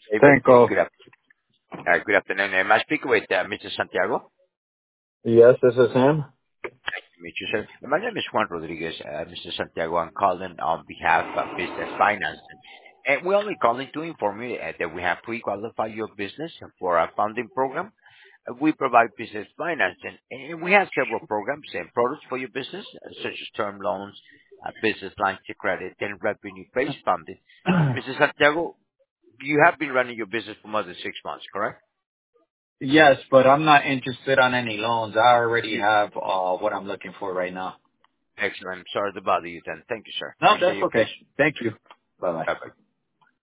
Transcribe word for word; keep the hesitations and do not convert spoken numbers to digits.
David, uh, Cinco. good af- uh, good afternoon. Am I speaking with uh, Mister Santiago? Yes, this is him. Nice to meet you, sir. My name is Juan Rodriguez, uh, Mister Santiago. I'm calling on behalf of Business Finance. And we're only calling to inform you uh, that we have pre-qualified your business for our funding program. Uh, We provide business financing, and we have several programs and products for your business, uh, such as term loans, uh, business lines of credit, and revenue-based funding. Mister Santiago, you have been running your business for more than six months, correct? Yes, but I'm not interested on any loans. I already have uh, what I'm looking for right now. Excellent. Sorry to bother you then. Thank you, sir. No, Appreciate that's your okay. patience. Thank you. Bye bye. Bye-bye.